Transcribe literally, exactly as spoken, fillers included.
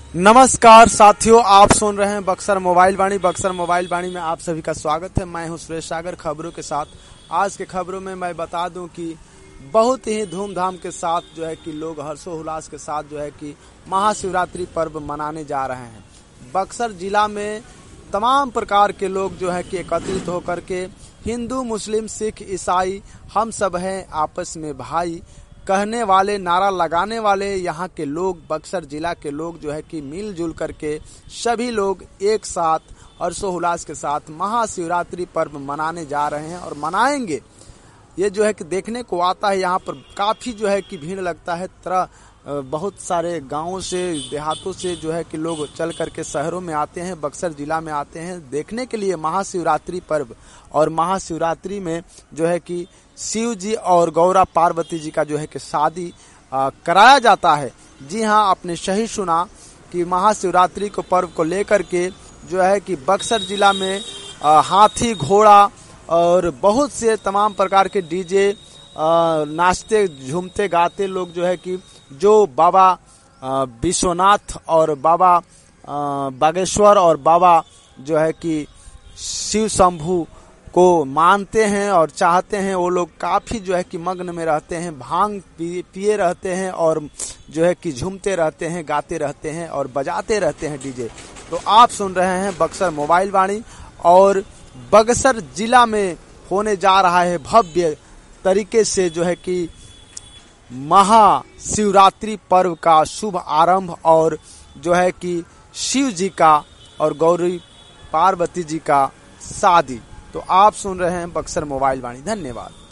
नमस्कार साथियों, आप सुन रहे हैं बक्सर मोबाइल वाणी। बक्सर मोबाइल वाणी में आप सभी का स्वागत है। मैं हूं सुरेश सागर खबरों के साथ। आज के खबरों में मैं बता दूं कि बहुत ही धूमधाम के साथ जो है कि लोग हर्षोल्लास के साथ जो है कि महाशिवरात्रि पर्व मनाने जा रहे हैं। बक्सर जिला में तमाम प्रकार के लोग जो है कि एकत्रित होकर के हिंदू, मुस्लिम, सिख, ईसाई हम सब हैं आपस में भाई कहने वाले, नारा लगाने वाले यहाँ के लोग, बक्सर जिला के लोग जो है कि मिलजुल करके सभी लोग एक साथ हर्षोल्लास के साथ महाशिवरात्रि पर्व मनाने जा रहे हैं और मनाएंगे। ये जो है कि देखने को आता है, यहाँ पर काफी जो है कि भीड़ लगता है। तरह बहुत सारे गांवों से, देहातों से जो है कि लोग चल करके शहरों में आते हैं, बक्सर जिला में आते हैं देखने के लिए महाशिवरात्रि पर्व। और महाशिवरात्रि में जो है कि शिव जी और गौरा पार्वती जी का जो है कि शादी कराया जाता है। जी हाँ, आपने सही सुना कि महाशिवरात्रि को पर्व को लेकर के जो है कि बक्सर जिला में आ, हाथी, घोड़ा और बहुत से तमाम प्रकार के डीजे, नाचते झूमते गाते लोग जो है कि जो बाबा विश्वनाथ और बाबा बागेश्वर और बाबा जो है कि शिव शंभू को मानते हैं और चाहते हैं, वो लोग काफी जो है कि मग्न में रहते हैं, भांग पी, पिए रहते हैं और जो है कि झूमते रहते हैं, गाते रहते हैं और बजाते रहते हैं डीजे। तो आप सुन रहे हैं बक्सर मोबाइल वाणी। और बक्सर जिला में होने जा रहा है भव्य तरीके से जो है कि महाशिवरात्रि पर्व का शुभ आरंभ और जो है कि शिव जी का और गौरी पार्वती जी का शादी। तो आप सुन रहे हैं बक्सर मोबाइल वाणी। धन्यवाद।